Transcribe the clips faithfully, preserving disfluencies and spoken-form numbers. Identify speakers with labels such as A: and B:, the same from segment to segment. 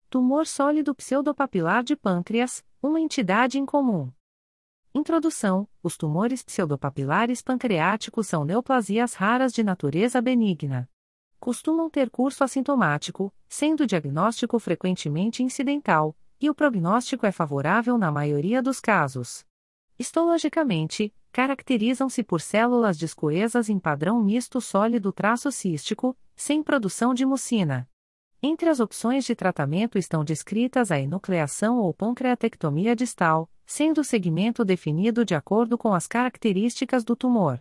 A: Tumor sólido pseudopapilar de pâncreas, uma entidade incomum. Introdução: os tumores pseudopapilares pancreáticos são neoplasias raras de natureza benigna. Costumam ter curso assintomático, sendo o diagnóstico frequentemente incidental, e o prognóstico é favorável na maioria dos casos. Histologicamente, caracterizam-se por células discoesas em padrão misto sólido-cístico, sem produção de mucina. Entre as opções de tratamento estão descritas a enucleação ou pancreatectomia distal, sendo o segmento definido de acordo com as características do tumor.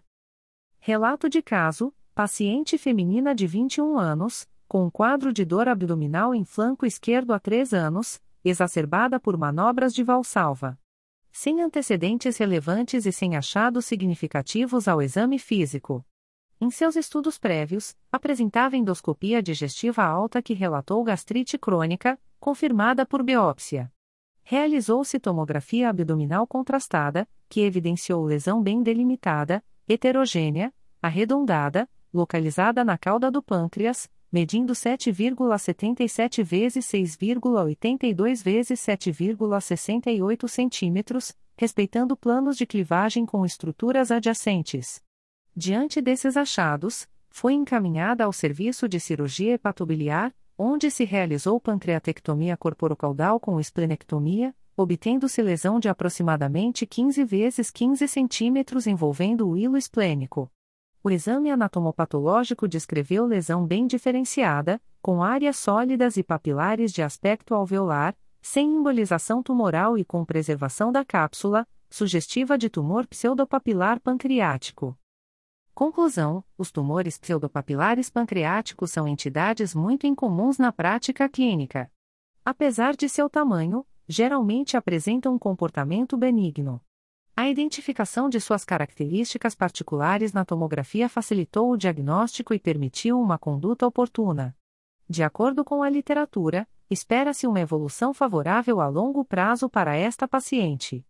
A: Relato de caso: paciente feminina de vinte e um anos, com um quadro de dor abdominal em flanco esquerdo há três anos, exacerbada por manobras de Valsalva. Sem antecedentes relevantes e sem achados significativos ao exame físico. Em seus estudos prévios, apresentava endoscopia digestiva alta que relatou gastrite crônica, confirmada por biópsia. Realizou-se tomografia abdominal contrastada, que evidenciou lesão bem delimitada, heterogênea, arredondada, localizada na cauda do pâncreas, medindo sete vírgula setenta e sete vezes seis vírgula oitenta e dois vezes sete vírgula sessenta e oito centímetros, respeitando planos de clivagem com estruturas adjacentes. Diante desses achados, foi encaminhada ao Serviço de Cirurgia Hepatobiliar, onde se realizou pancreatectomia corporocaudal com esplenectomia, obtendo-se lesão de aproximadamente quinze vezes quinze centímetros envolvendo o hilo esplênico. O exame anatomopatológico descreveu lesão bem diferenciada, com áreas sólidas e papilares de aspecto alveolar, sem embolização tumoral e com preservação da cápsula, sugestiva de tumor pseudopapilar pancreático. Conclusão: os tumores pseudopapilares pancreáticos são entidades muito incomuns na prática clínica. Apesar de seu tamanho, geralmente apresentam um comportamento benigno. A identificação de suas características particulares na tomografia facilitou o diagnóstico e permitiu uma conduta oportuna. De acordo com a literatura, espera-se uma evolução favorável a longo prazo para esta paciente.